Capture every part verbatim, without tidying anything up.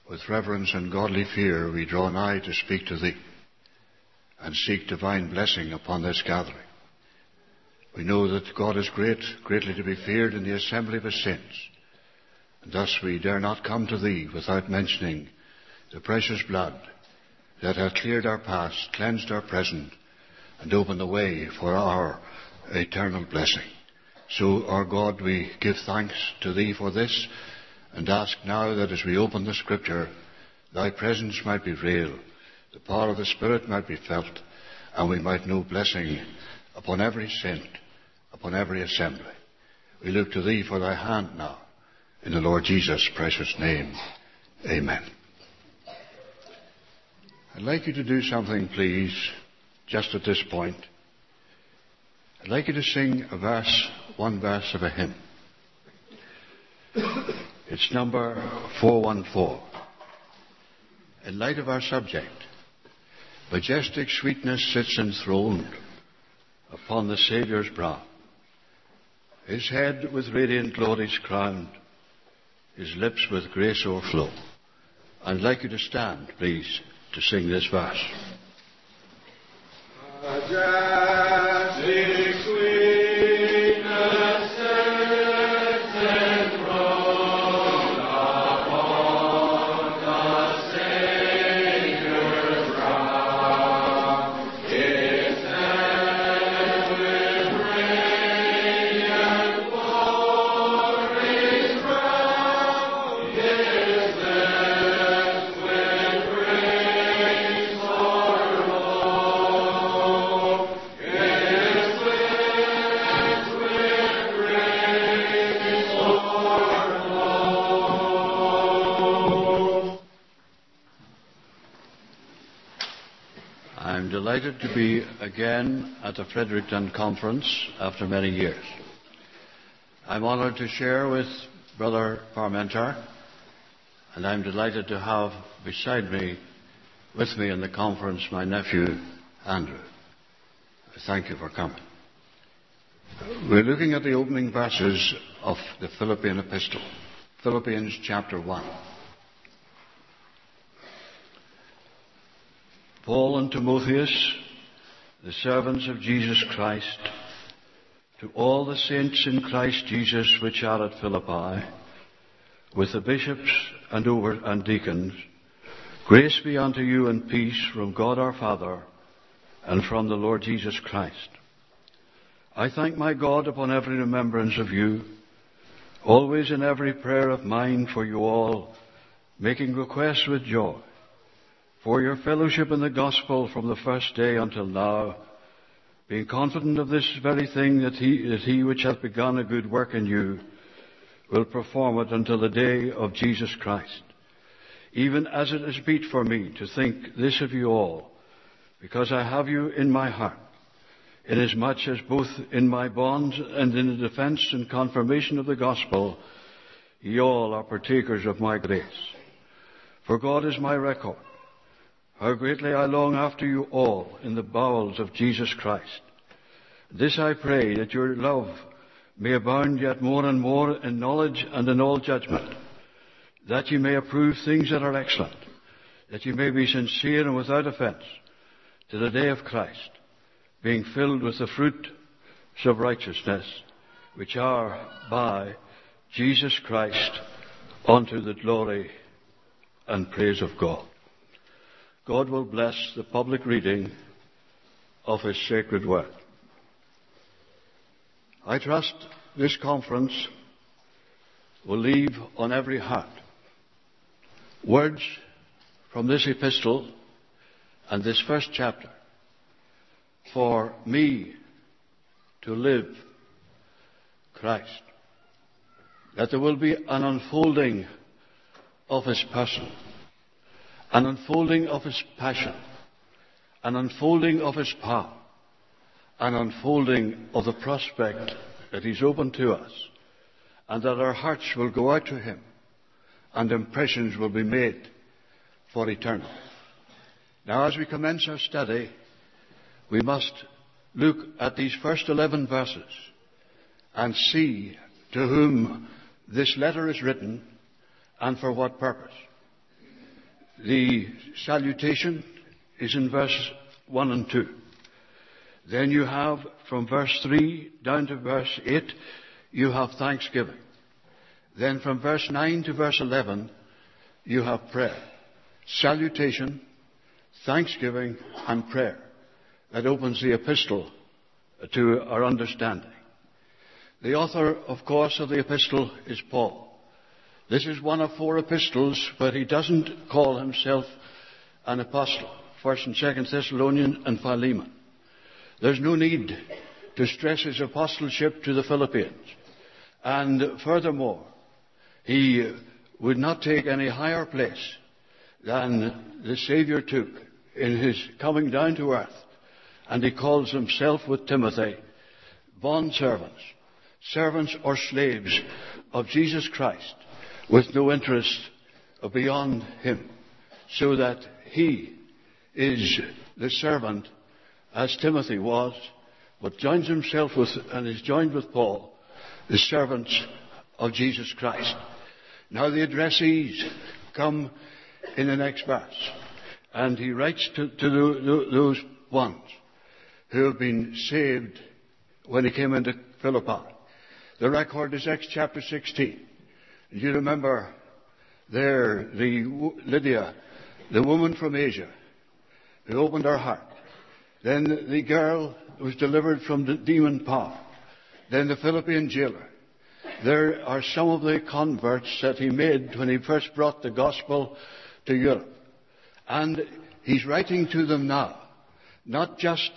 With reverence and godly fear we draw nigh to speak to Thee and seek divine blessing upon this gathering. We know that God is great, greatly to be feared in the assembly of His saints. And thus we dare not come to Thee without mentioning the precious blood that hath cleared our past, cleansed our present, and opened the way for our eternal blessing. So, our God, we give thanks to Thee for this, and ask now that as we open the Scripture, Thy presence might be real, the power of the Spirit might be felt, and we might know blessing upon every saint, upon every assembly. We look to Thee for Thy hand now. In the Lord Jesus' precious name, amen. I'd like you to do something, please, just at this point. I'd like you to sing a verse, one verse of a hymn. It's number four one four. In light of our subject, majestic sweetness sits enthroned upon the Saviour's brow. His head with radiant glories crowned, His lips with grace o'erflow. I'd like you to stand, please, to sing this verse. Majestic sweetness sits enthroned upon the Saviour's brow. His head with radiant glories crowned, His lips with grace o'erflow. His lips with grace o'erflow. I'm delighted to be again at the Fredericton Conference after many years. I'm honoured to share with Brother Parmenter, and I'm delighted to have beside me, with me in the conference, my nephew, Andrew. I thank you for coming. We're looking at the opening verses of the Philippian epistle, Philippians chapter one. Paul and Timotheus, the servants of Jesus Christ, to all the saints in Christ Jesus which are at Philippi, with the bishops and over and deacons, grace be unto you and peace from God our Father and from the Lord Jesus Christ. I thank my God upon every remembrance of you, always in every prayer of mine for you all, making request with joy, for your fellowship in the gospel from the first day until now, being confident of this very thing, that he, that he which hath begun a good work in you will perform it until the day of Jesus Christ. Even as it is meet for me to think this of you all, because I have you in my heart, inasmuch as both in my bonds and in the defence and confirmation of the gospel, ye all are partakers of my grace. For God is my record, how greatly I long after you all in the bowels of Jesus Christ. This I pray, that your love may abound yet more and more in knowledge and in all judgment, that ye may approve things that are excellent, that ye may be sincere and without offence to the day of Christ, being filled with the fruits of righteousness, which are by Jesus Christ unto the glory and praise of God. God will bless the public reading of His sacred word. I trust this conference will leave on every heart words from this epistle and this first chapter for me to live Christ. That there will be an unfolding of His person, an unfolding of His passion, an unfolding of His power, an unfolding of the prospect that He's opened to us, and that our hearts will go out to Him and impressions will be made for eternity. Now, as we commence our study, we must look at these first eleven verses and see to whom this letter is written and for what purpose. The salutation is in verse one and two. Then you have from verse three down to verse eight, you have thanksgiving. Then from verse nine to verse eleven, you have prayer. Salutation, thanksgiving, and prayer. That opens the epistle to our understanding. The author, of course, of the epistle is Paul. This is one of four epistles, but he doesn't call himself an apostle. First and Second Thessalonians and Philemon. There's no need to stress his apostleship to the Philippians. And furthermore, he would not take any higher place than the Savior took in his coming down to earth. And he calls himself with Timothy bondservants, servants or slaves of Jesus Christ, with no interest beyond him, so that he is the servant as Timothy was, but joins himself with and is joined with Paul, the servants of Jesus Christ. Now the addressees come in the next verse, and he writes to, to the, those ones who have been saved when he came into Philippi. The record is Acts chapter sixteen. You remember there the Lydia, the woman from Asia, who opened her heart. Then the girl was delivered from the demon power. Then the Philippian jailer. There are some of the converts that he made when he first brought the gospel to Europe. And he's writing to them now, not just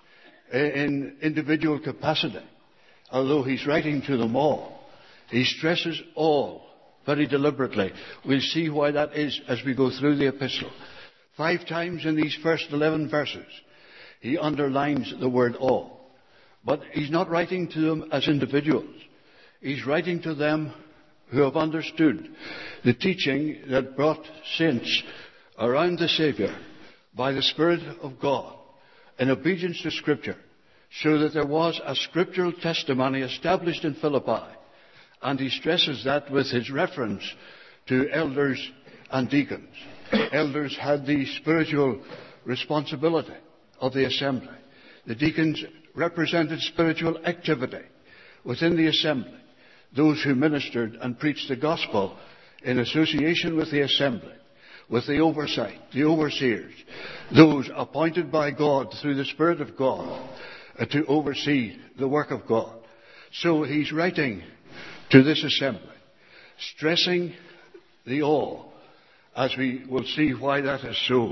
in individual capacity, although he's writing to them all. He stresses all very deliberately. We'll see why that is as we go through the epistle. Five times in these first eleven verses, he underlines the word all. But he's not writing to them as individuals. He's writing to them who have understood the teaching that brought saints around the Savior by the Spirit of God in obedience to Scripture, so that there was a scriptural testimony established in Philippi. And he stresses that with his reference to elders and deacons. Elders had the spiritual responsibility of the assembly. The deacons represented spiritual activity within the assembly. Those who ministered and preached the gospel in association with the assembly, with the oversight, the overseers, those appointed by God through the Spirit of God uh, to oversee the work of God. So he's writing to this assembly, stressing the all, as we will see why that is so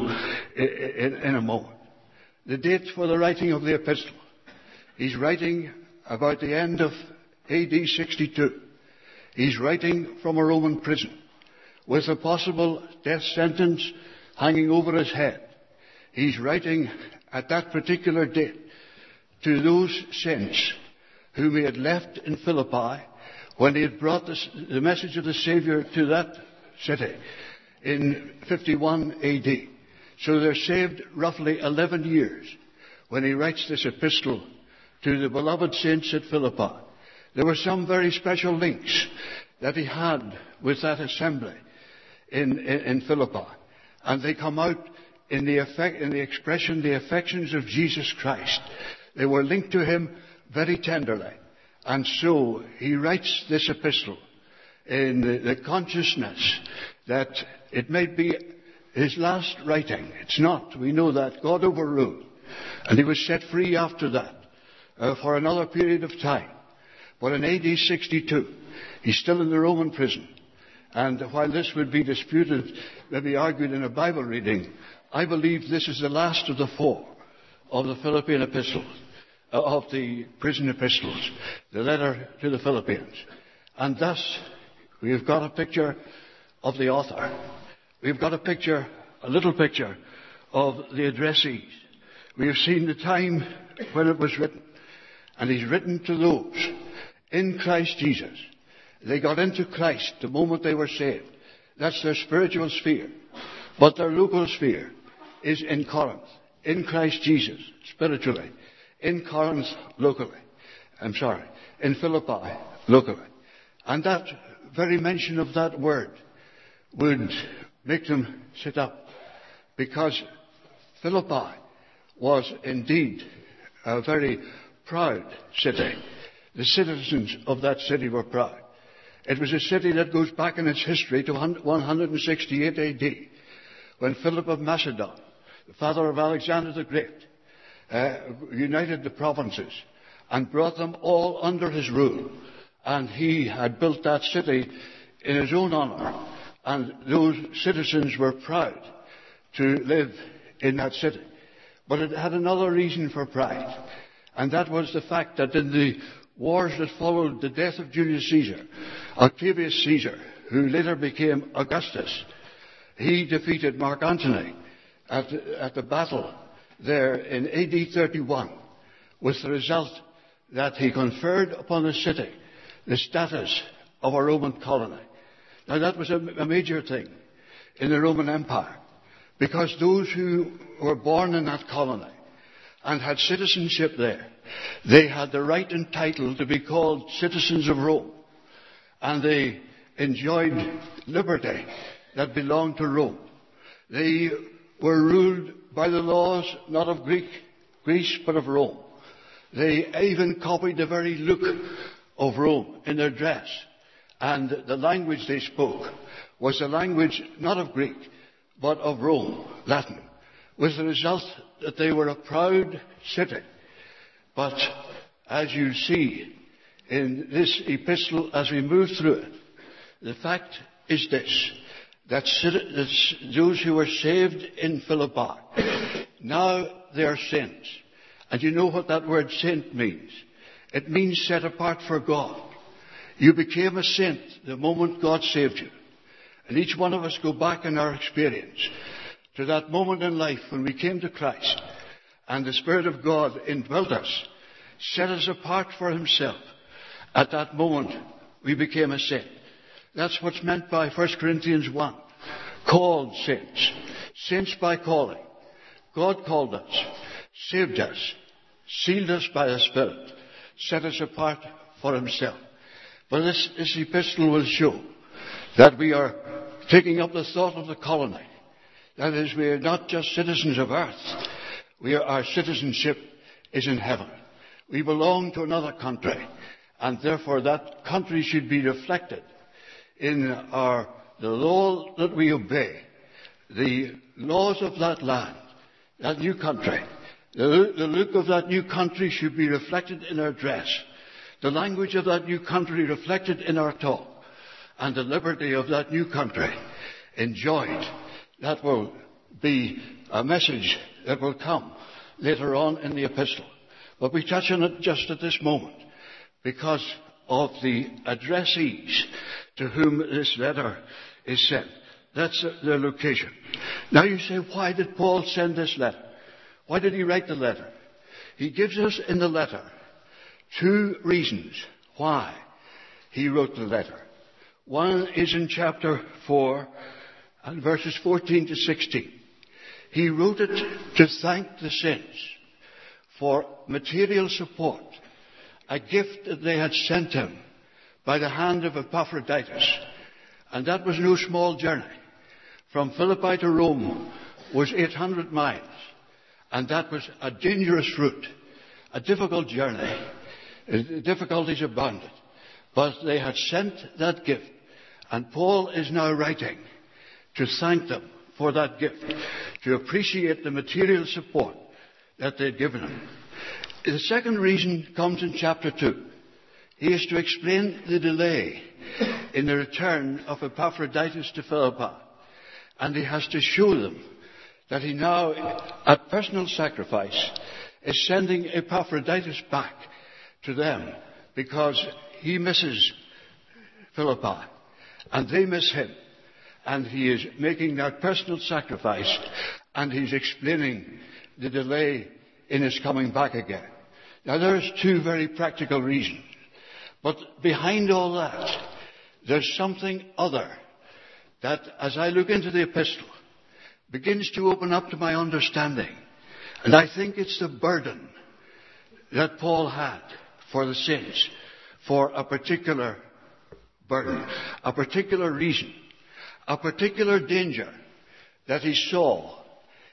in, in a moment. The date for the writing of the epistle. He's writing about the end of A D sixty-two. He's writing from a Roman prison with a possible death sentence hanging over his head. He's writing at that particular date to those saints whom he had left in Philippi when he had brought the, the message of the Savior to that city in fifty-one A D. So they're saved roughly eleven years when he writes this epistle to the beloved saints at Philippi. There were some very special links that he had with that assembly in, in, in Philippi. And they come out in the, effect, in the expression, the affections of Jesus Christ. They were linked to him very tenderly. And so he writes this epistle in the, the consciousness that it may be his last writing. It's not. We know that. God overruled. And he was set free after that uh, for another period of time. But in A D sixty-two, he's still in the Roman prison. And while this would be disputed, maybe argued in a Bible reading, I believe this is the last of the four of the Philippian epistles, uh, of the prison epistles, the letter to the Philippians. And thus, we've got a picture of the author. We've got a picture, a little picture, of the addressees. We have seen the time when it was written. And he's written to those in Christ Jesus. They got into Christ the moment they were saved. That's their spiritual sphere. But their local sphere is in Corinth, in Christ Jesus, spiritually. In Corinth, locally. I'm sorry, in Philippi, locally. And that very mention of that word would make them sit up because Philippi was indeed a very proud city. The citizens of that city were proud. It was a city that goes back in its history to one sixty-eight A D, when Philip of Macedon, the father of Alexander the Great, uh, united the provinces and brought them all under his rule. And he had built that city in his own honor. And those citizens were proud to live in that city. But it had another reason for pride. And that was the fact that in the wars that followed the death of Julius Caesar, Octavius Caesar, who later became Augustus, he defeated Mark Antony at, at the battle there in A D thirty-one, with the result that he conferred upon the city the status of a Roman colony. Now that was a, a major thing in the Roman Empire, because those who were born in that colony and had citizenship there, they had the right and title to be called citizens of Rome. And they enjoyed liberty that belonged to Rome. They were ruled by the laws not of Greek, Greece, but of Rome. They even copied the very look of Rome in their dress. And the language they spoke was the language not of Greek, but of Rome, Latin, with the result that they were a proud city. But as you see in this epistle, as we move through it, the fact is this, that those who were saved in Philippi, now they are saints. And you know what that word saint means. It means set apart for God. You became a saint the moment God saved you. And each one of us go back in our experience to that moment in life when we came to Christ and the Spirit of God indwelt us, set us apart for Himself. At that moment, we became a saint. That's what's meant by First Corinthians one. Called saints. Saints by calling. God called us, saved us, sealed us by the Spirit, set us apart for Himself. But this, this epistle will show that we are taking up the thought of the colony. That is, we are not just citizens of earth. We are, our citizenship is in heaven. We belong to another country, and therefore that country should be reflected in our, the law that we obey, the laws of that land, that new country. The, the look of that new country should be reflected in our dress. The language of that new country reflected in our talk. And the liberty of that new country enjoyed. That will be a message that will come later on in the epistle. But we touch on it just at this moment because of the addressees to whom this letter is sent. That's their location. Now you say, why did Paul send this letter? Why did he write the letter? He gives us in the letter two reasons why he wrote the letter. One is in chapter four and verses fourteen to sixteen. He wrote it to thank the saints for material support, a gift that they had sent him by the hand of Epaphroditus. And that was no small journey. From Philippi to Rome was eight hundred miles. And that was a dangerous route, a difficult journey. Difficulties abounded. But they had sent that gift. And Paul is now writing to thank them for that gift, to appreciate the material support that they'd given him. The second reason comes in chapter two. He is to explain the delay in the return of Epaphroditus to Philippi. And he has to show them that he now, at personal sacrifice, is sending Epaphroditus back to them because he misses Philippi and they miss him. And he is making that personal sacrifice and he's explaining the delay in his coming back again. Now there's two very practical reasons. But behind all that, there's something other that, as I look into the epistle, begins to open up to my understanding. And I think it's the burden that Paul had for the saints, for a particular burden, a particular reason, a particular danger that he saw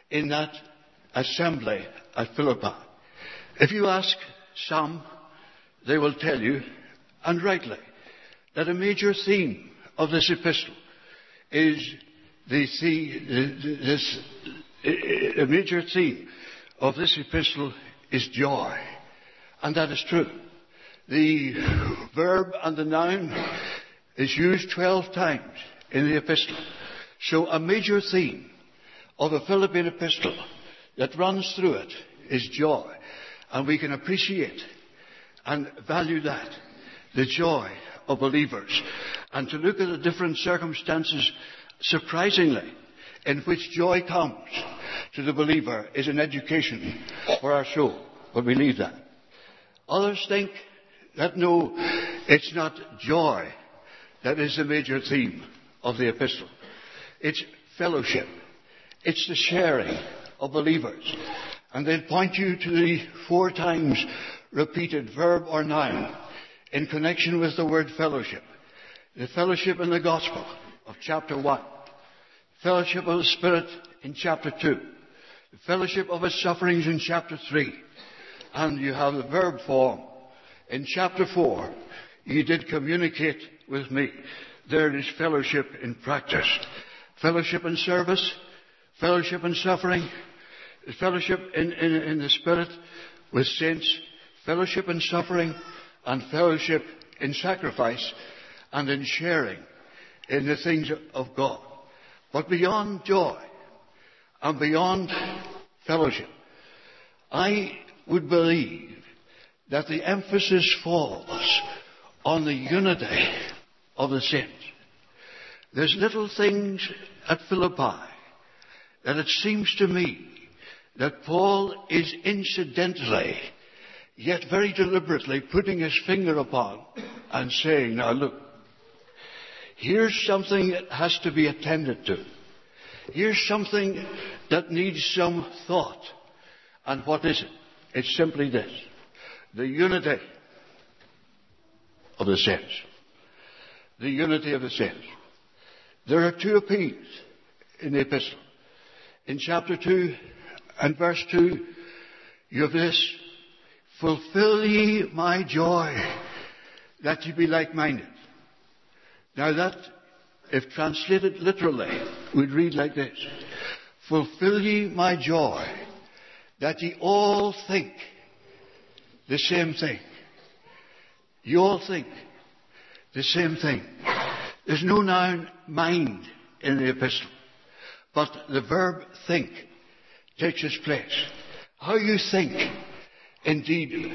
in that assembly at Philippi. If you ask some, they will tell you, and rightly, that a major theme of this epistle is the, the this a major theme of this epistle is joy, and that is true. The verb and the noun is used twelve times in the epistle. So a major theme of the Philippian epistle that runs through it is joy. And we can appreciate and value that, the joy of believers. And to look at the different circumstances, surprisingly, in which joy comes to the believer is an education for our soul. But we leave that. Others think that no, it's not joy that is the major theme of the epistle. It's fellowship. It's the sharing of believers. And they'll point you to the four times repeated verb or noun in connection with the word fellowship. The fellowship in the gospel of chapter one. Fellowship of the Spirit in chapter two. The fellowship of His sufferings in chapter three. And you have the verb form in chapter four. Ye did communicate with me. There is fellowship in practice. Fellowship in service. Fellowship in suffering. Fellowship in, in, in the Spirit with saints. Fellowship in suffering. And fellowship in sacrifice. And in sharing in the things of God. But beyond joy and beyond fellowship, I would believe that the emphasis falls on the unity of the saints. There's little things at Philippi that it seems to me that Paul is incidentally, yet very deliberately, putting his finger upon and saying, now look, here's something that has to be attended to. Here's something that needs some thought. And what is it? It's simply this. The unity of the saints. The unity of the saints. There are two appeals in the epistle. In chapter two and verse two, you have this, fulfill ye my joy, that ye be like-minded. Now that, if translated literally, we'd read like this. Fulfill ye my joy, that ye all think the same thing. You all think the same thing. There's no noun mind in the epistle, but the verb think takes its place. How you think, indeed,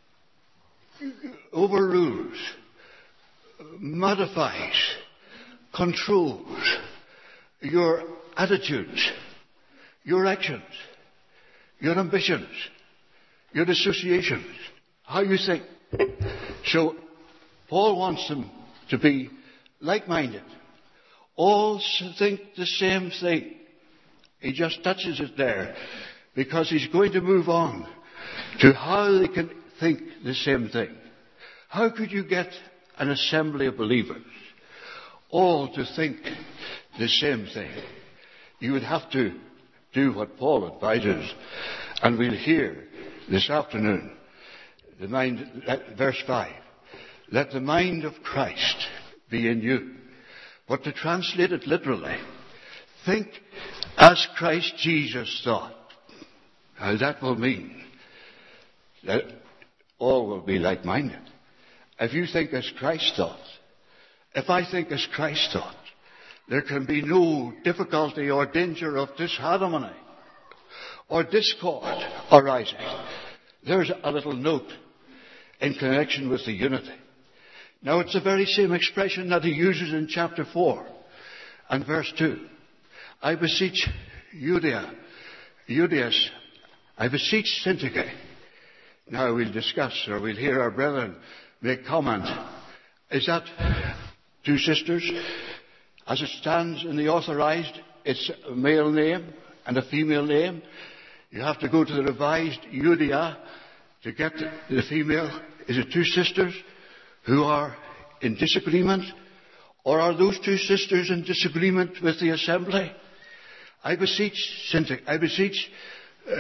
overrules, modifies, controls your attitudes, your actions, your ambitions, your associations, how you think. So, Paul wants them to be like-minded. All think the same thing. He just touches it there because he's going to move on to how they can think the same thing. How could you get an assembly of believers all to think the same thing? You would have to do what Paul advises, and we'll hear this afternoon the mind, verse five. Let the mind of Christ be in you. But to translate it literally, think as Christ Jesus thought. Now that will mean that all will be like-minded. If you think as Christ thought, if I think as Christ thought, there can be no difficulty or danger of disharmony or discord arising. There's a little note in connection with the unity. Now it's the very same expression that he uses in chapter four and verse two. I beseech Judea, Judeas, I beseech Syntyche. Now we'll discuss, or we'll hear our brethren make comment. Is that two sisters? As it stands in the authorized, it's a male name and a female name. You have to go to the revised Judea to get the female. Is it two sisters who are in disagreement? Or are those two sisters in disagreement with the assembly? I beseech Syntyche, I beseech uh,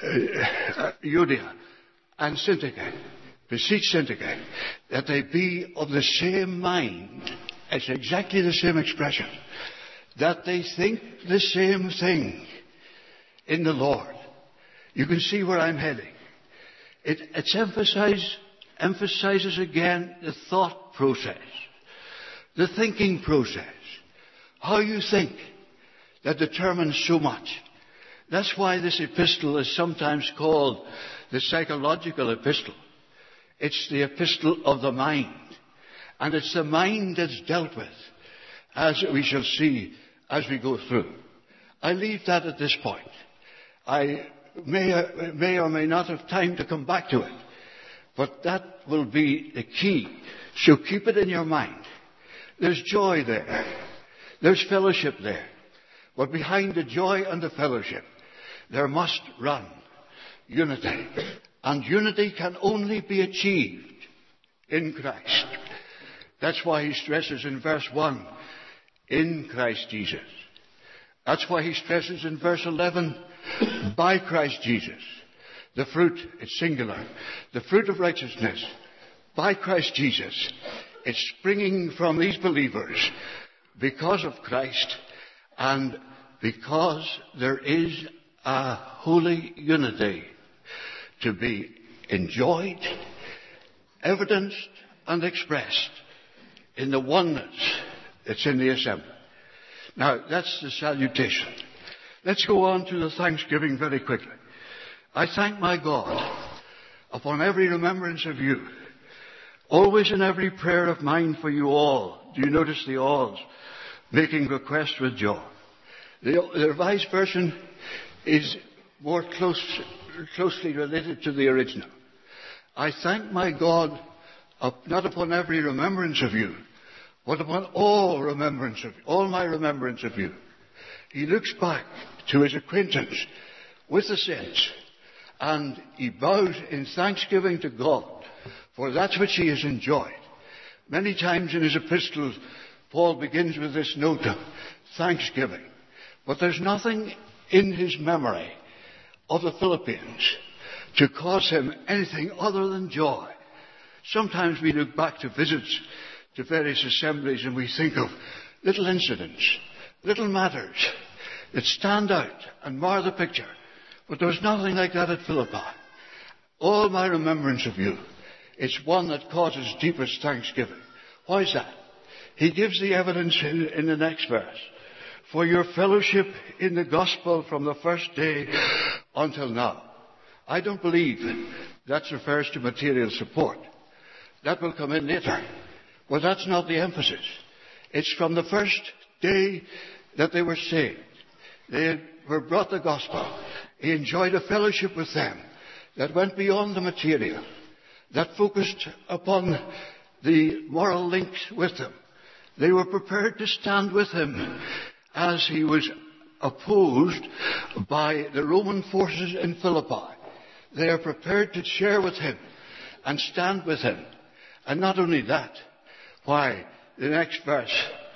uh, Euodia and Syntyche, beseech Syntyche, that they be of the same mind. It's exactly the same expression. That they think the same thing in the Lord. You can see where I'm heading. It it's emphasize, emphasizes again the thought process, the thinking process, how you think, that determines so much. That's why this epistle is sometimes called the psychological epistle. It's the epistle of the mind. And it's the mind that's dealt with, as we shall see as we go through. I leave that at this point. I may, may or may not have time to come back to it. But that will be the key. So keep it in your mind. There's joy there. There's fellowship there. But behind the joy and the fellowship, there must run unity. And unity can only be achieved in Christ. That's why he stresses in verse one, in Christ Jesus. That's why he stresses in verse eleven, by Christ Jesus. The fruit, it's singular. The fruit of righteousness, by Christ Jesus. It's springing from these believers because of Christ and because there is a holy unity to be enjoyed, evidenced and expressed in the oneness that's in the assembly. Now, that's the salutation. Let's go on to the thanksgiving very quickly. I thank my God upon every remembrance of you, always in every prayer of mine for you all. Do you notice the alls? Making request with joy. The, the Revised Version is more close, closely related to the original. I thank my God up, not upon every remembrance of you, but upon all remembrance of you, all my remembrance of you. He looks back to his acquaintance with the saints, and he bows in thanksgiving to God for that which he has enjoyed. Many times in his epistles, Paul begins with this note of thanksgiving. But there's nothing in his memory of the Philippians to cause him anything other than joy. Sometimes we look back to visits to various assemblies and we think of little incidents, little matters that stand out and mar the picture. But there was nothing like that at Philippi. All my remembrance of you, it's one that causes deepest thanksgiving. Why is that? He gives the evidence in, in the next verse. For your fellowship in the gospel from the first day until now. I don't believe that refers to material support. That will come in later. But that's not the emphasis. It's from the first day that they were saved. They were brought the gospel. He enjoyed a fellowship with them that went beyond the material, that focused upon the moral links with them. They were prepared to stand with him as he was opposed by the Roman forces in Philippi. They are prepared to share with him and stand with him. And not only that, why, the next verse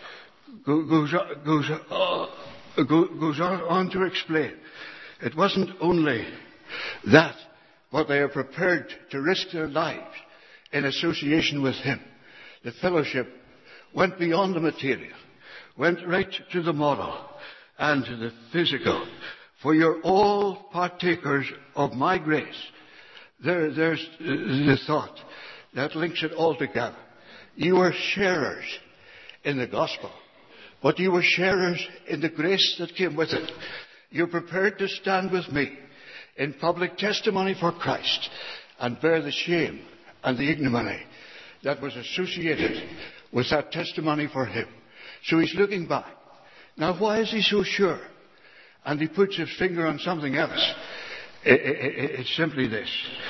goes, goes, uh, goes on to explain. It wasn't only that, but they are prepared to risk their lives in association with him. The fellowship went beyond the material, went right to the moral and to the physical. For you're all partakers of my grace. There, there's the thought that links it all together. You were sharers in the gospel, but you were sharers in the grace that came with it. You're prepared to stand with me in public testimony for Christ and bear the shame and the ignominy that was associated with that testimony for him. So he's looking back. Now, why is he so sure? And he puts his finger on something else. It's simply this.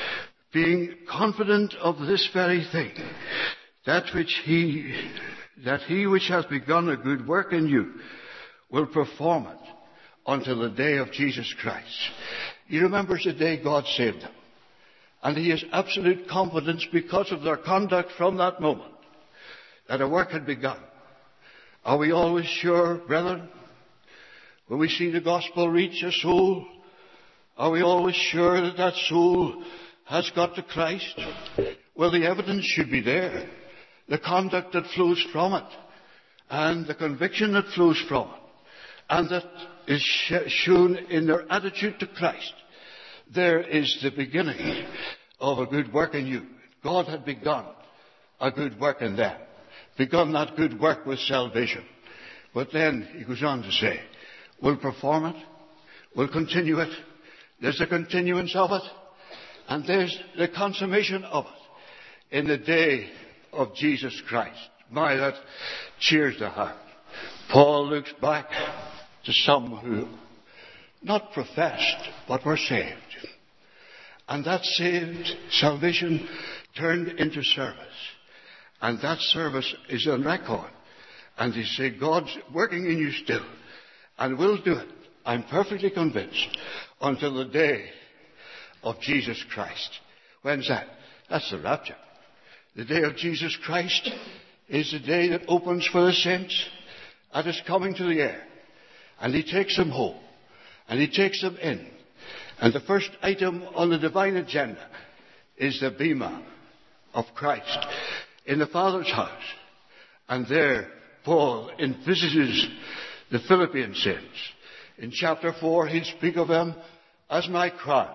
Being confident of this very thing, that which he, that he which has begun a good work in you will perform it until the day of Jesus Christ. He remembers the day God saved them. And he has absolute confidence because of their conduct from that moment that a work had begun. Are we always sure, brethren? When we see the gospel reach a soul, are we always sure that that soul has got to Christ? Well, the evidence should be there. The conduct that flows from it, and the conviction that flows from it, and that is shown in their attitude to Christ. There is the beginning of a good work in you. God had begun a good work in them. Begun that good work with salvation. But then he goes on to say, we'll perform it. We'll continue it. There's the continuance of it. And there's the consummation of it in the day of Jesus Christ. My, that cheers the heart. Paul looks back to some who not professed, but were saved. And that saved salvation turned into service. And that service is on record. And they say, God's working in you still. And will do it. I'm perfectly convinced. Until the day of Jesus Christ. When's that? That's the rapture. The day of Jesus Christ is the day that opens for the saints at his coming to the air. And he takes them home. And he takes them in. And the first item on the divine agenda is the bema of Christ in the Father's house. And there Paul envisages the Philippian saints. In chapter four he'll speak of them as my crown.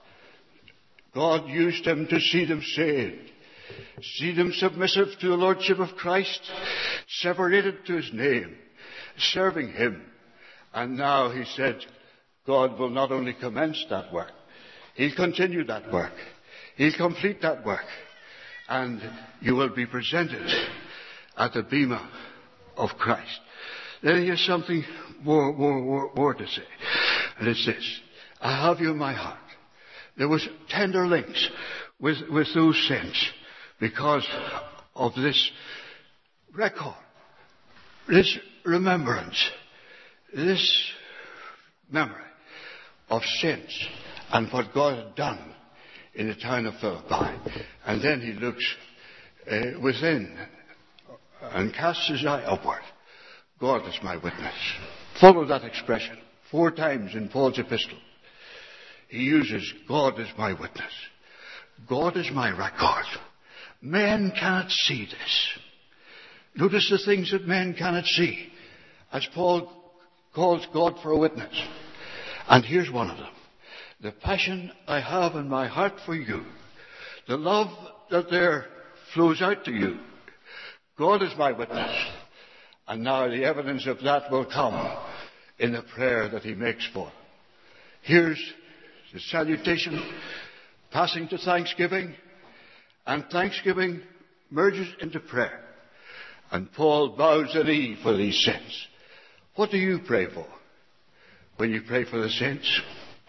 God used him to see them saved. See them submissive to the Lordship of Christ, separated to his name, serving him. And now, he said, God will not only commence that work, he'll continue that work. He'll complete that work. And you will be presented at the bema of Christ. Then here's something more, more, more, more to say. And it's this. I have you in my heart. There was tender links with, with those saints because of this record, this remembrance, this memory of saints and what God had done in the town of Philippi. And then he looks uh, within and casts his eye upward. God is my witness. Follow that expression four times in Paul's epistle. He uses, God is my witness. God is my record. Men cannot see this. Notice the things that men cannot see, as Paul calls God for a witness. And here's one of them. The passion I have in my heart for you. The love that there flows out to you. God is my witness. And now the evidence of that will come in the prayer that he makes for them. Here's the salutation, passing to thanksgiving, and thanksgiving merges into prayer. And Paul bows the knee for these saints. What do you pray for when you pray for the saints?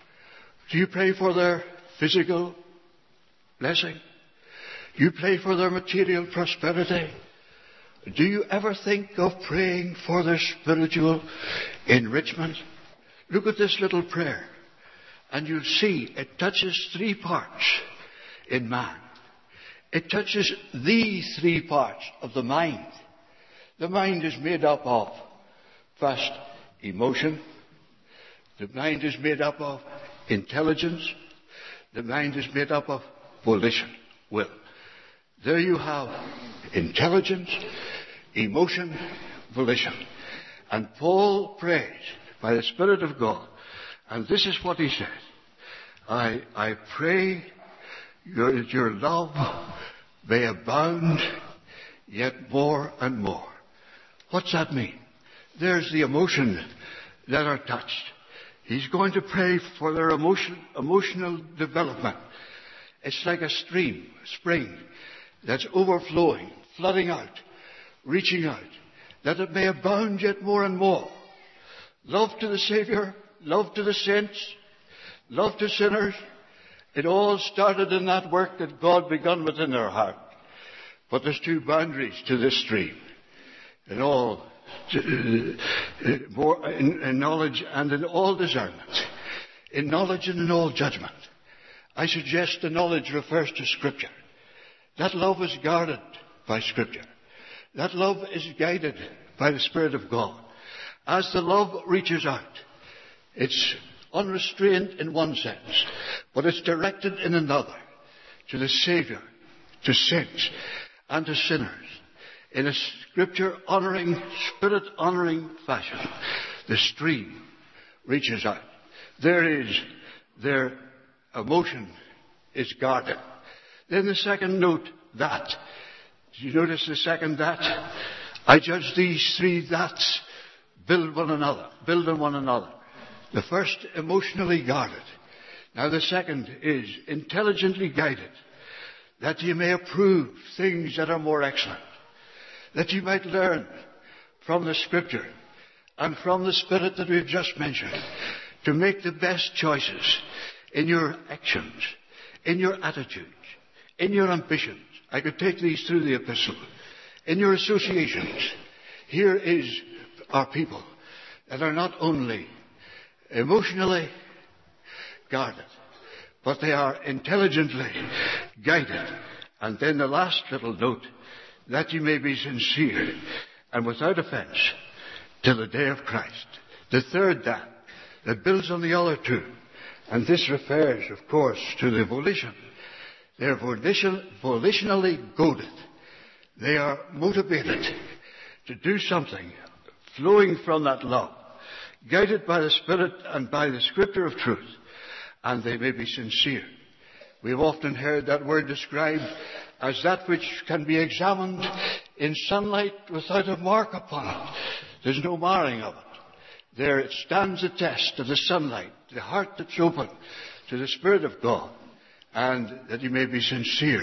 Do you pray for their physical blessing? Do you pray for their material prosperity? Do you ever think of praying for their spiritual enrichment? Look at this little prayer. And you'll see it touches three parts in man. It touches the three parts of the mind. The mind is made up of, first, emotion. The mind is made up of intelligence. The mind is made up of volition, will. There you have intelligence, emotion, volition. And Paul prays by the Spirit of God. And this is what he says. I, I pray your, that your love may abound yet more and more. What's that mean? There's the emotion that are touched. He's going to pray for their emotion, emotional development. It's like a stream, a spring, that's overflowing, flooding out, reaching out, that it may abound yet more and more. Love to the Savior, love to the saints, love to sinners. It all started in that work that God begun within their heart. But there's two boundaries to this stream. In all, uh, more in, in knowledge and in all discernment. In knowledge and in all judgment. I suggest the knowledge refers to Scripture. That love is guarded by Scripture. That love is guided by the Spirit of God. As the love reaches out, It's unrestrained in one sense, but it's directed in another to the Saviour, to saints, and to sinners. In a Scripture-honouring, Spirit-honouring fashion, the stream reaches out. There is, their emotion is guarded. Then the second note, that. Did you notice the second that? I judge these three that's build one another, build on one another. The first, emotionally guarded. Now the second is intelligently guided, that you may approve things that are more excellent, that you might learn from the Scripture and from the Spirit that we've just mentioned to make the best choices in your actions, in your attitudes, in your ambitions. I could take these through the epistle. In your associations. Here is our people that are not only emotionally guarded, but they are intelligently guided. And then the last little note, that you may be sincere and without offence till the day of Christ. The third that, that builds on the other two. And this refers, of course, to the volition. They are volition, volitionally goaded. They are motivated to do something flowing from that love, guided by the Spirit and by the Scripture of truth, and they may be sincere. We've often heard that word described as that which can be examined in sunlight without a mark upon it. There's no marring of it. There it stands the test of the sunlight, the heart that's open to the Spirit of God, and that you may be sincere.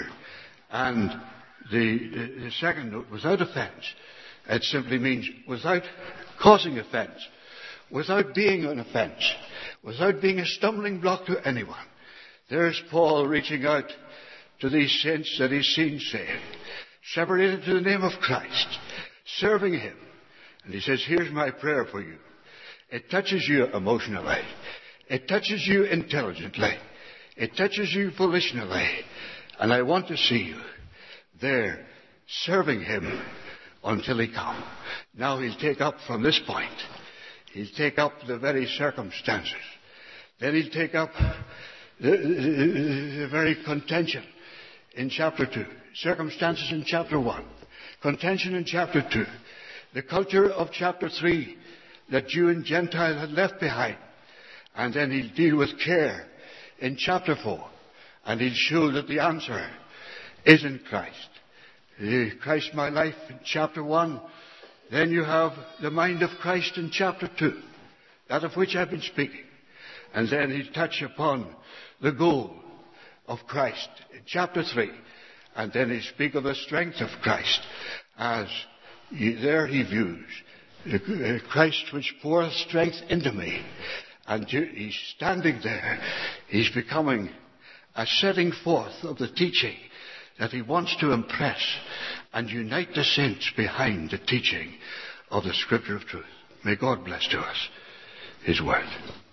And the, the, the second note, without offence, it simply means without causing offence, without being an offence, without being a stumbling block to anyone. There's Paul reaching out to these saints that he's seen saved, separated to the name of Christ, serving Him. And he says, here's my prayer for you. It touches you emotionally. It touches you intelligently. It touches you volitionally. And I want to see you there serving Him until He come. Now he'll take up from this point. He'll take up the very circumstances. Then he'll take up the, the, the very contention in chapter two. Circumstances in chapter one. Contention in chapter two. The culture of chapter three that Jew and Gentile had left behind. And then he'll deal with care in chapter four. And he'll show that the answer is in Christ. Christ my life in chapter one. Then you have the mind of Christ in chapter two. That of which I've been speaking. And then he'll touch upon the goal of Christ in chapter three. And then he'll speak of the strength of Christ as he, there he views the Christ which poureth strength into me. And he's standing there. He's becoming a setting forth of the teaching that he wants to impress and unite the saints behind the teaching of the Scripture of truth. May God bless to us His Word.